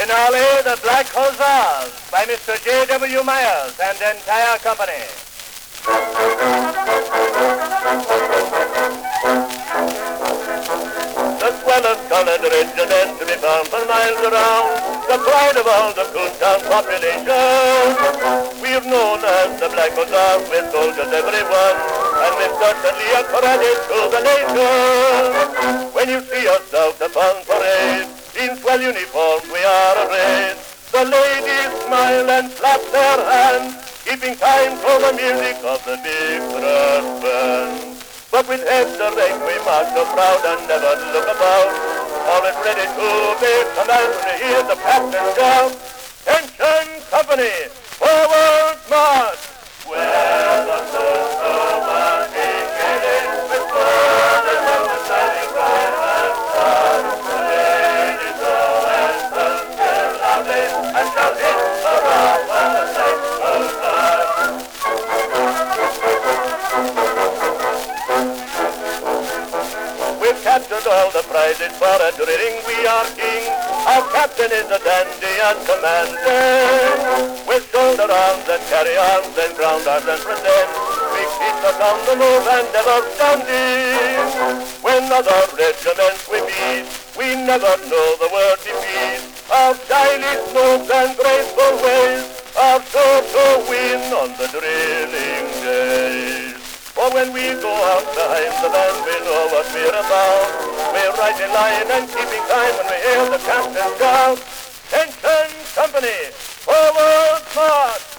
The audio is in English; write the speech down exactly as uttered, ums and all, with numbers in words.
Finale, The Black Hussars, by Mister J W Myers and entire company. The swellest colored regiment to be found for miles around, the pride of all the Coontown population. We're known as the Black Hussars, with soldiers everyone, and we're certainly a credit to the nation. When you see us out upon parade, in swell uniforms we are arrayed. The ladies smile and clap their hands, keeping time to the music of the big brass band. But with heads erect we march so proud and never look about, always ready to obey command when we hear the captain shout, "Attention, company, forward march!" Where the souls go marching gaily, with sword and weapons shining bright and bright, the ladies go and thunder loudly and shouting, "Hurrah!" when the sight goes by. We've captured all the prizes for a drilling, we are king. Our captain is a dandy and commanding. With shoulder arms and carry arms and ground arms and present, we keep us on the move and never standing. When other regiments we meet, we never know the word defeat. Our stylish moves and graceful ways are sure to win on the drilling days. For when we go out behind the band, we know what we're about. We're right in line and keeping time when we hear the captain shout, "Attention, company, forward march!"